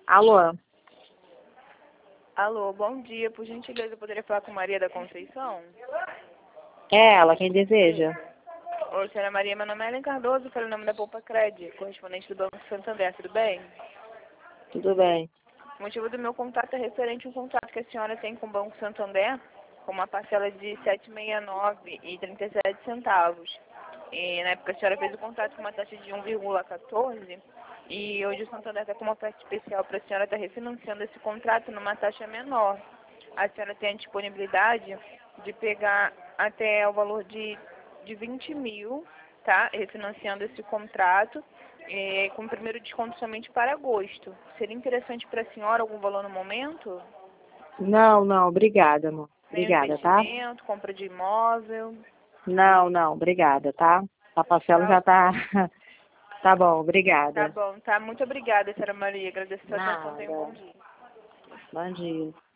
Alô? Alô, bom dia. Por gentileza, eu poderia falar com Maria da Conceição? É ela quem deseja? Oi, senhora Maria, meu nome é Ellen Cardoso, pelo nome da Poupa Cred, correspondente do Banco Santander, tudo bem? Tudo bem. O motivo do meu contato é referente a um contrato que a senhora tem com o Banco Santander, com uma parcela de R$ 769,37. E na época a senhora fez o contrato com uma taxa de 1,14 e hoje o Santander está com uma oferta especial para a senhora estar refinanciando esse contrato numa taxa menor. A senhora tem a disponibilidade de pegar até o valor de 20 mil, tá? Refinanciando esse contrato, com o primeiro desconto somente para agosto. Seria interessante para a senhora algum valor no momento? Não, obrigada, amor. Nenhum Obrigada, tá? investimento, compra de imóvel? Não, obrigada, tá? A parcela Tá, já tá... Tá bom, tá obrigada. bom, tá? Muito obrigada, senhora Maria. Agradeço a sua atenção. Tenha um bom Nada. dia. Bom dia.